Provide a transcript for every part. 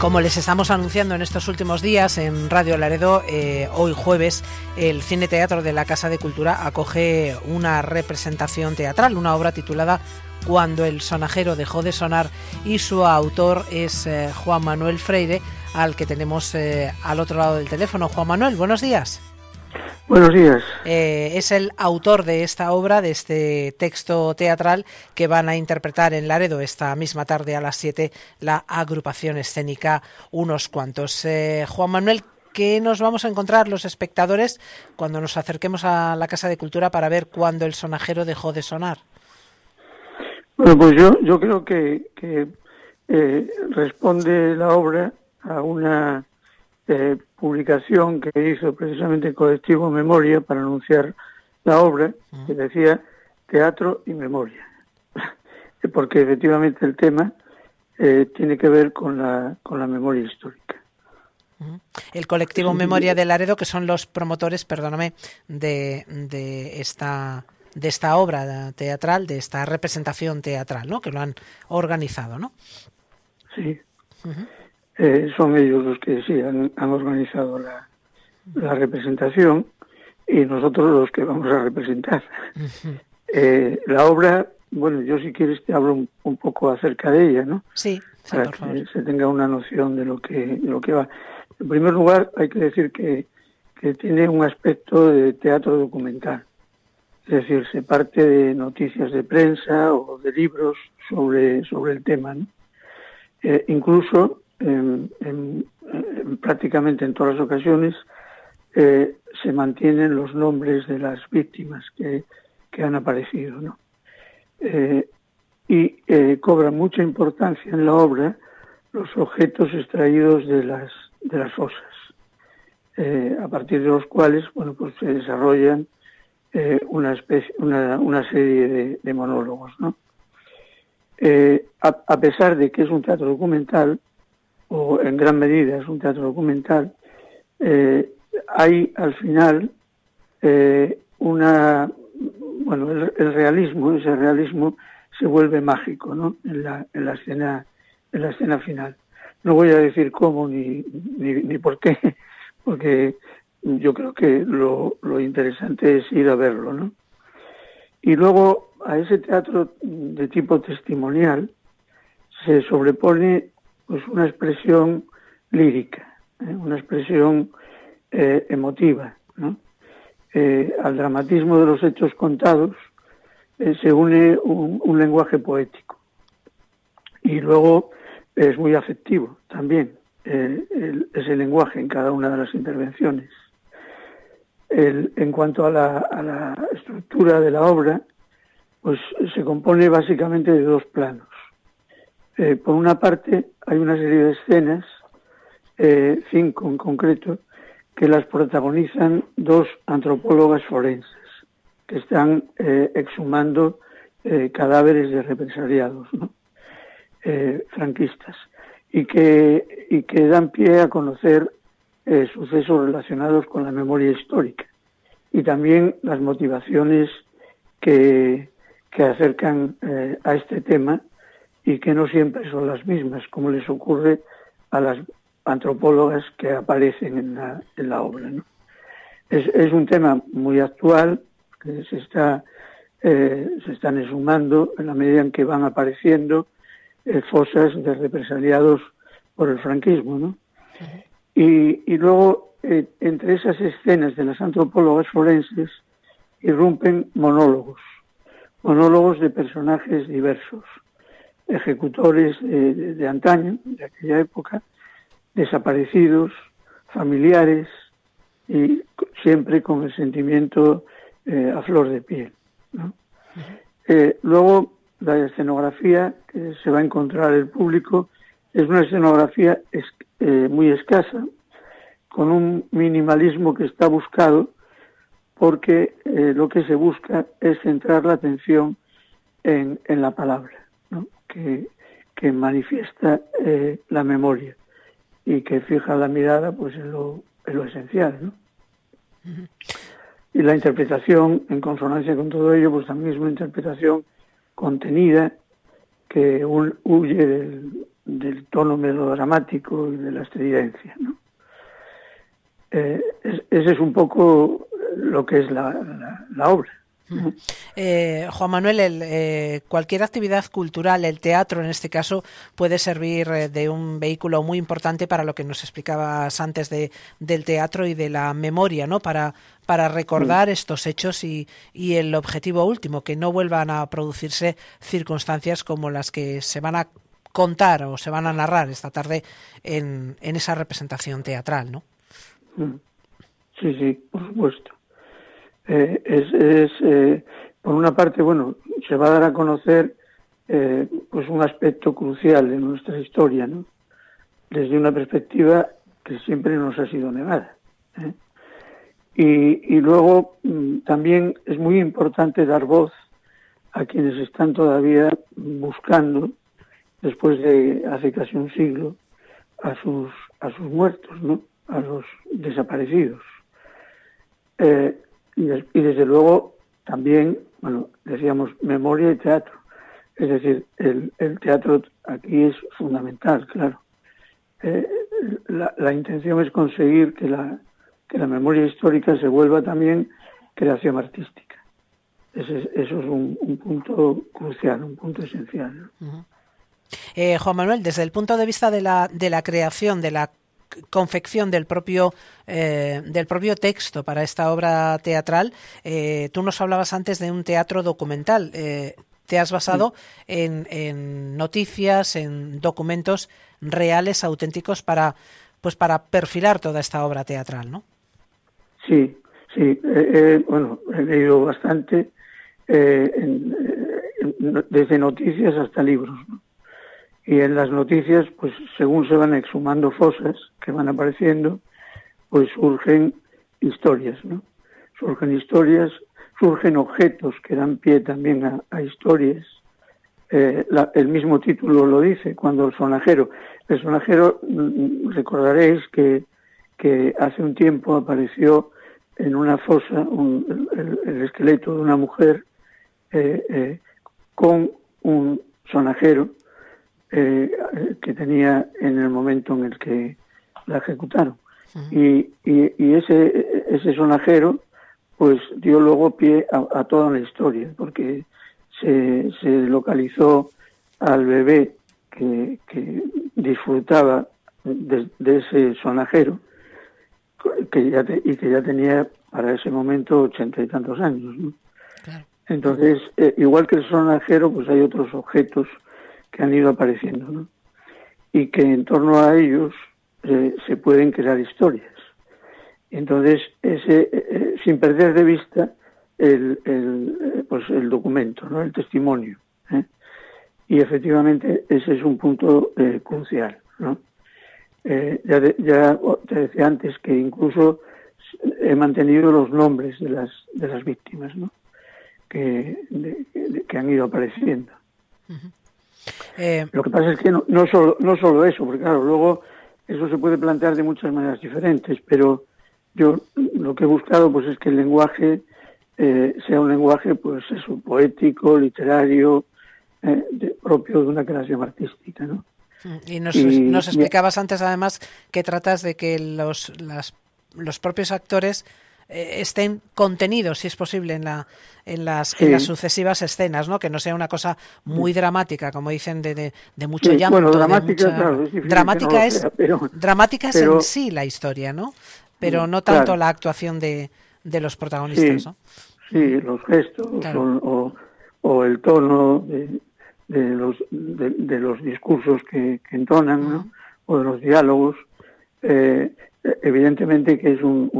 Como les estamos anunciando en estos últimos días en Radio Laredo, hoy jueves el Cine Teatro de la Casa de Cultura acoge una representación teatral, una obra titulada Cuando el sonajero dejó de sonar, y su autor es Juan Manuel Freire, al que tenemos al otro lado del teléfono. Juan Manuel, buenos días. Buenos días. Es el autor de esta obra, de este texto teatral que van a interpretar en Laredo esta misma tarde a las 7 la agrupación escénica Unos Cuantos. Juan Manuel, ¿qué nos vamos a encontrar los espectadores cuando nos acerquemos a la Casa de Cultura para ver Cuando el sonajero dejó de sonar? Bueno, pues yo creo que responde la obra a una publicación que hizo precisamente el colectivo Memoria para anunciar la obra, que decía Teatro y Memoria, porque efectivamente el tema tiene que ver con la memoria histórica. El colectivo Memoria de Laredo, que son los promotores, perdóname, de esta obra teatral, de esta representación teatral, ¿no? Que lo han organizado, ¿no? Sí. Son ellos los que sí han organizado la representación, y nosotros los que vamos a representar. La obra, bueno, yo si quieres te hablo un poco acerca de ella, ¿no? Sí, para por favor. que se tenga una noción de lo que va. En primer lugar, hay que decir que tiene un aspecto de teatro documental. Es decir, se parte de noticias de prensa o de libros sobre el tema, ¿no? Incluso prácticamente en todas las ocasiones se mantienen los nombres de las víctimas que han aparecido, ¿no? Y cobra mucha importancia en la obra los objetos extraídos de las fosas, a partir de los cuales, bueno, pues se desarrollan una serie de monólogos, ¿no? A pesar de que es un teatro documental, o en gran medida es un teatro documental, hay al final el realismo, ese realismo se vuelve mágico, ¿no? En la escena final. No voy a decir cómo ni por qué, porque yo creo que lo interesante es ir a verlo, ¿no? Y luego a ese teatro de tipo testimonial se sobrepone pues una expresión lírica, una expresión emotiva, ¿no? Al dramatismo de los hechos contados se une un lenguaje poético, y luego es muy afectivo también ese lenguaje en cada una de las intervenciones. En cuanto a la estructura de la obra, pues se compone básicamente de dos planos. Por una parte, hay una serie de escenas, 5 en concreto, que las protagonizan dos antropólogas forenses que están exhumando cadáveres de represaliados, ¿no? Franquistas, y que dan pie a conocer sucesos relacionados con la memoria histórica, y también las motivaciones que acercan a este tema, y que no siempre son las mismas, como les ocurre a las antropólogas que aparecen en la obra, ¿no? Es un tema muy actual, que se están exhumando en la medida en que van apareciendo fosas de represaliados por el franquismo, ¿no? Y luego, entre esas escenas de las antropólogas forenses, irrumpen monólogos de personajes diversos, ejecutores de antaño, de aquella época, desaparecidos, familiares, y siempre con el sentimiento a flor de piel, ¿no? Luego, la escenografía que se va a encontrar el público es una escenografía muy escasa, con un minimalismo que está buscado, porque lo que se busca es centrar la atención en la palabra, ¿no? que manifiesta la memoria, y que fija la mirada pues en lo esencial, ¿no? Y la interpretación, en consonancia con todo ello, pues también es una interpretación contenida, que huye del tono melodramático y de la estridencia, ¿no? Ese es un poco lo que es la obra. Juan Manuel, cualquier actividad cultural, el teatro en este caso, puede servir de un vehículo muy importante para lo que nos explicabas antes del teatro y de la memoria, ¿no? Para recordar estos hechos y el objetivo último, que no vuelvan a producirse circunstancias como las que se van a contar o se van a narrar esta tarde en esa representación teatral, ¿no? Sí, por supuesto. Por una parte, bueno, se va a dar a conocer pues un aspecto crucial de nuestra historia, ¿no? Desde una perspectiva que siempre nos ha sido negada, ¿eh? Y luego también es muy importante dar voz a quienes están todavía buscando, después de hace casi un siglo, a sus muertos, ¿no? A los desaparecidos. Y desde luego también, bueno, decíamos memoria y teatro. Es decir, el teatro aquí es fundamental, claro. La intención es conseguir que la memoria histórica se vuelva también creación artística. Eso es un punto crucial, un punto esencial, ¿no? Uh-huh. Juan Manuel, desde el punto de vista de la creación, de la confección del propio texto para esta obra teatral, tú nos hablabas antes de un teatro documental. Te has basado en noticias, en documentos reales, auténticos, para perfilar toda esta obra teatral, ¿no? Sí. Bueno, he leído bastante, desde noticias hasta libros, ¿no? Y en las noticias, pues según se van exhumando fosas que van apareciendo, pues surgen historias, ¿no? Surgen objetos que dan pie también a historias. El mismo título lo dice, cuando el sonajero, recordaréis que hace un tiempo apareció en una fosa el esqueleto de una mujer con un sonajero que tenía en el momento en el que la ejecutaron. Uh-huh. Y ese sonajero pues dio luego pie a toda la historia, porque se localizó al bebé que disfrutaba de ese sonajero, que ya tenía para ese momento 80 y tantos años, ¿no? Claro. Entonces, igual que el sonajero, pues hay otros objetos que han ido apareciendo, ¿no? Y que en torno a ellos se pueden crear historias. Entonces, sin perder de vista el documento, ¿no? El testimonio, ¿eh? Y efectivamente ese es un punto crucial, ¿no? Ya te decía antes que incluso he mantenido los nombres de las víctimas, ¿no? Que han ido apareciendo. Uh-huh. Lo que pasa es que no solo eso, porque claro, luego eso se puede plantear de muchas maneras diferentes, pero yo lo que he buscado pues es que el lenguaje sea un lenguaje pues eso, poético, literario, propio de una creación artística, ¿no? Y nos explicabas antes además que tratas de que los propios actores estén contenidos, si es posible, en las sucesivas escenas, ¿no? Que no sea una cosa muy dramática, como dicen, de mucho llanto. Bueno, dramática, claro, es difícil dramática es en sí la historia, ¿no? Pero no tanto la actuación de los protagonistas, ¿no? Sí, los gestos, claro. o el tono de los discursos que entonan, ¿no? O de los diálogos. Evidentemente que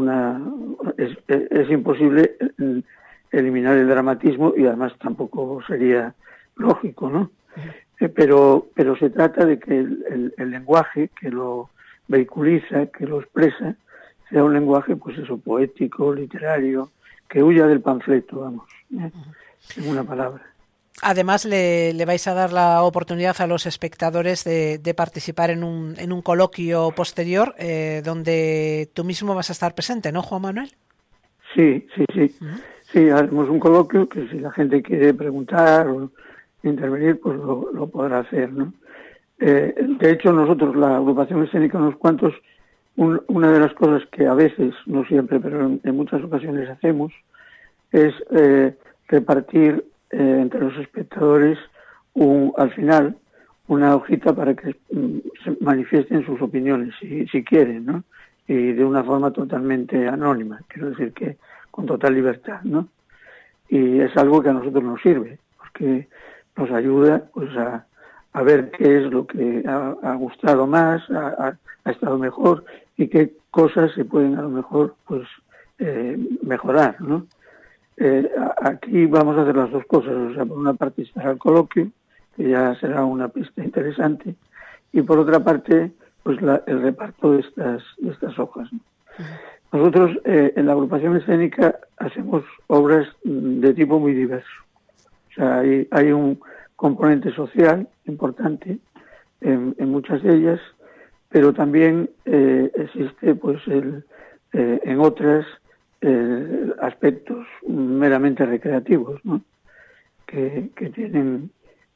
es imposible eliminar el dramatismo y además tampoco sería lógico, ¿no? Pero se trata de que el lenguaje que lo vehiculiza, que lo expresa, sea un lenguaje, pues eso, poético, literario, que huya del panfleto, vamos, en una palabra. Además, le vais a dar la oportunidad a los espectadores de participar en un coloquio posterior donde tú mismo vas a estar presente, ¿no, Juan Manuel? Sí. Uh-huh. Sí, haremos un coloquio que si la gente quiere preguntar o intervenir, pues lo podrá hacer, ¿no? De hecho, nosotros, la agrupación escénica Unos Cuantos, una de las cosas que a veces, no siempre, pero en muchas ocasiones hacemos, es repartir entre los espectadores al final una hojita para que se manifiesten sus opiniones, si quieren, ¿no? Y de una forma totalmente anónima, quiero decir que con total libertad, ¿no? Y es algo que a nosotros nos sirve, porque nos ayuda pues a ver qué es lo que ha gustado más, ha estado mejor y qué cosas se pueden a lo mejor pues mejorar, ¿no? Aquí vamos a hacer las dos cosas, o sea, por una parte estará el coloquio, que ya será una pista interesante, y por otra parte pues el reparto de estas hojas, ¿no? Nosotros en la agrupación escénica hacemos obras de tipo muy diverso. O sea, hay un componente social importante en muchas de ellas, pero también existe pues en otras aspectos meramente recreativos, ¿no? que tienen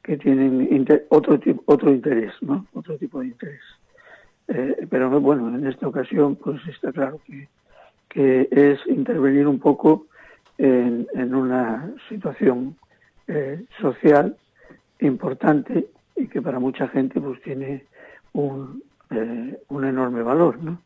otro interés, ¿no? Otro tipo de interés. Pero bueno, en esta ocasión pues está claro que es intervenir un poco en una situación social importante y que para mucha gente pues tiene un enorme valor, ¿no?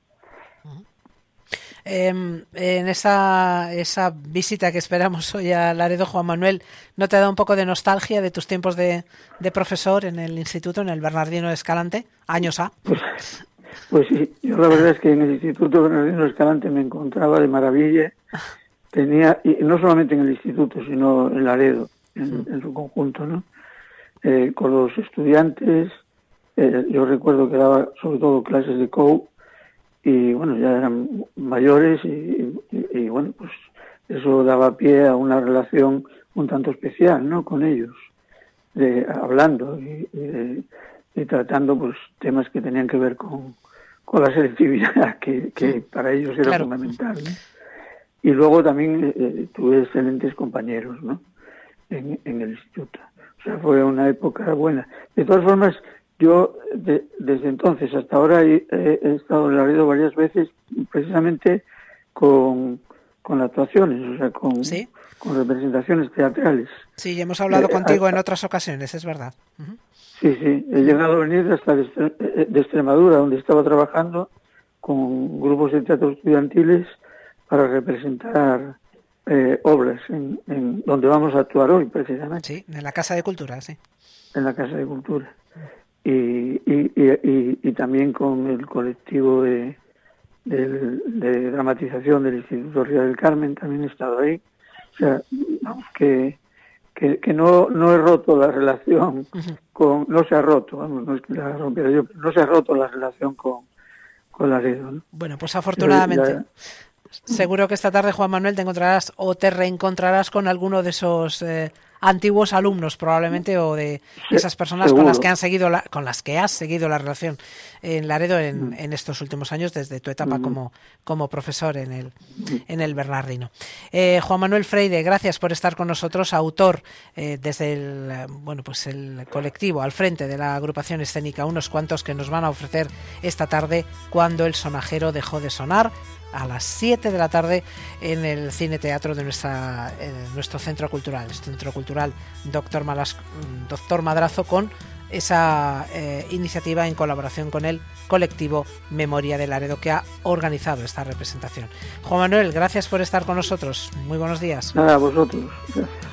En esa visita que esperamos hoy a Laredo, Juan Manuel, ¿no te da un poco de nostalgia de tus tiempos de profesor en el instituto, en el Bernardino de Escalante? Años A. Pues sí, yo la verdad es que en el Instituto Bernardino de Escalante me encontraba de maravilla. Y no solamente en el instituto, sino en Laredo, en su conjunto, ¿no? Con los estudiantes, yo recuerdo que daba sobre todo clases de COU, y bueno, ya eran mayores y bueno, pues eso daba pie a una relación un tanto especial, ¿no? Con ellos, hablando y tratando pues temas que tenían que ver con la selectividad, que para ellos era fundamental, ¿no? Y luego también tuve excelentes compañeros, ¿no? En el instituto. O sea, fue una época buena. De todas formas, yo desde entonces hasta ahora he estado en Laredo varias veces, precisamente con actuaciones, o sea, con representaciones teatrales. Sí, ya hemos hablado contigo en otras ocasiones, es verdad. Uh-huh. Sí, he llegado a venir hasta de Extremadura, donde estaba trabajando con grupos de teatro estudiantiles para representar obras en donde vamos a actuar hoy, precisamente. Sí, en la Casa de Cultura, sí. En la Casa de Cultura. Y también con el colectivo de dramatización del Instituto Ría del Carmen, también he estado ahí. O sea, vamos, que no he roto la relación con... No se ha roto, vamos, no es que la rompiera yo, pero no se ha roto la relación con Laredo, ¿no? Bueno, pues afortunadamente... Seguro que esta tarde, Juan Manuel, te encontrarás o te reencontrararás con alguno de esos antiguos alumnos, probablemente, o de esas personas con las que has seguido la relación en Laredo en estos últimos años, desde tu etapa como profesor en el Bernardino. Juan Manuel Freire, gracias por estar con nosotros, autor desde el colectivo al frente de la agrupación escénica Unos Cuantos, que nos van a ofrecer esta tarde Cuando el sonajero dejó de sonar, a las 7 de la tarde en el Cine Teatro de nuestro centro cultural, el Centro Cultural Doctor Madrazo, con esa iniciativa en colaboración con el colectivo Memoria de Laredo, que ha organizado esta representación. Juan Manuel, gracias por estar con nosotros. Muy buenos días. Nada, a vosotros. Gracias.